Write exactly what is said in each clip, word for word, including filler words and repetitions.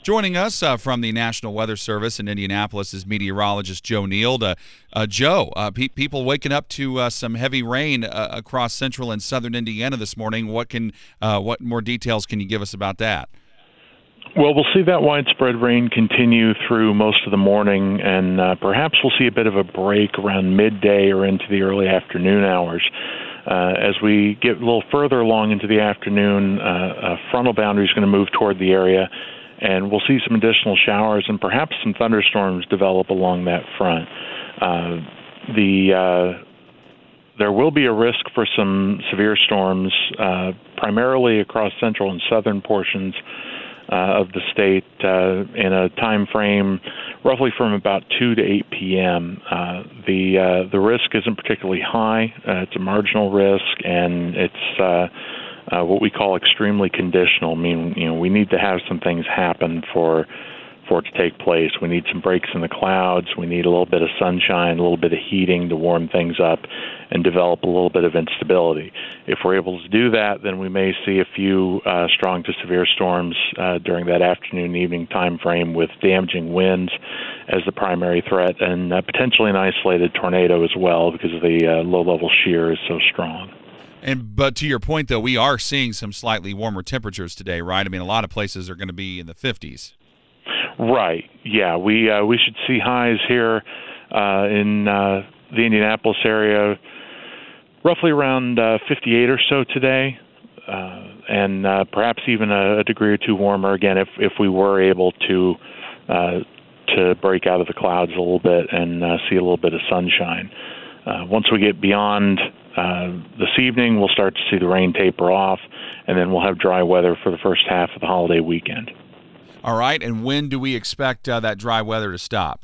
Joining us uh, from the National Weather Service in Indianapolis is meteorologist Joe Neild. Uh, uh, Joe, uh, pe- people waking up to uh, some heavy rain uh, across central and southern Indiana this morning. What can, uh, what more details can you give us about that? Well, we'll see that widespread rain continue through most of the morning, and uh, perhaps we'll see a bit of a break around midday or into the early afternoon hours. Uh, as we get a little further along into the afternoon, uh, a frontal boundary is going to move toward the area, and we'll see some additional showers and perhaps some thunderstorms develop along that front. Uh, the uh, there will be a risk for some severe storms, uh, primarily across central and southern portions uh, of the state, uh, in a time frame roughly from about two to eight p.m. Uh, the uh, the risk isn't particularly high. Uh, it's a marginal risk, and it's uh, Uh, what we call extremely conditional. I mean, you know, we need to have some things happen for for it to take place. We need some breaks in the clouds. We need a little bit of sunshine, a little bit of heating to warm things up and develop a little bit of instability. If we're able to do that, then we may see a few uh, strong to severe storms uh, during that afternoon, evening time frame with damaging winds as the primary threat, and uh, potentially an isolated tornado as well because the uh, low-level shear is so strong. And but to your point, though, we are seeing some slightly warmer temperatures today, right? I mean, a lot of places are going to be in the fifties. Right. Yeah, we uh, we should see highs here uh, in uh, the Indianapolis area, roughly around uh, fifty-eight or so today, uh, and uh, perhaps even a, a degree or two warmer. Again, if if we were able to uh, to break out of the clouds a little bit and uh, see a little bit of sunshine. Uh, once we get beyond uh, this evening, we'll start to see the rain taper off, and then we'll have dry weather for the first half of the holiday weekend. All right, and when do we expect uh, that dry weather to stop?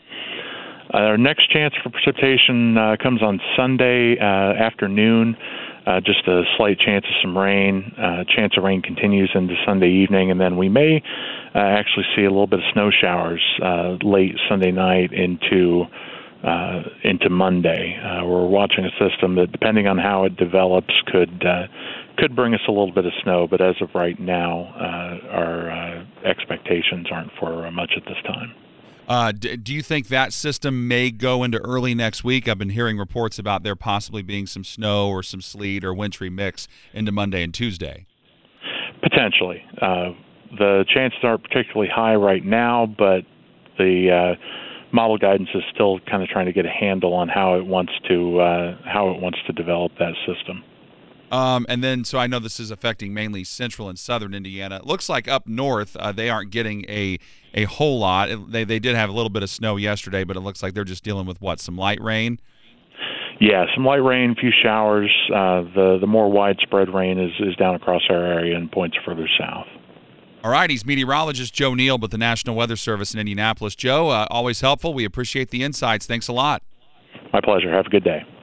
Uh, our next chance for precipitation uh, comes on Sunday uh, afternoon. Uh, just a slight chance of some rain. Uh, chance of rain continues into Sunday evening, and then we may uh, actually see a little bit of snow showers uh, late Sunday night into Uh, into Monday. Uh, we're watching a system that, depending on how it develops, could uh, could bring us a little bit of snow. But as of right now, uh, our uh, expectations aren't for uh, much at this time. Uh, d- do you think that system may go into early next week? I've been hearing reports about there possibly being some snow or some sleet or wintry mix into Monday and Tuesday. Potentially. Uh, the chances aren't particularly high right now, but the uh, model guidance is still kind of trying to get a handle on how it wants to uh, how it wants to develop that system. Um, and then, so I know this is affecting mainly central and southern Indiana. It looks like up north uh, they aren't getting a a whole lot. It, they they did have a little bit of snow yesterday, but it looks like they're just dealing with what, some light rain. Yeah, some light rain, a few showers. Uh, the the more widespread rain is is down across our area and points further south. All right, he's meteorologist Joe Neild with the National Weather Service in Indianapolis. Joe, uh, always helpful. We appreciate the insights. Thanks a lot. My pleasure. Have a good day.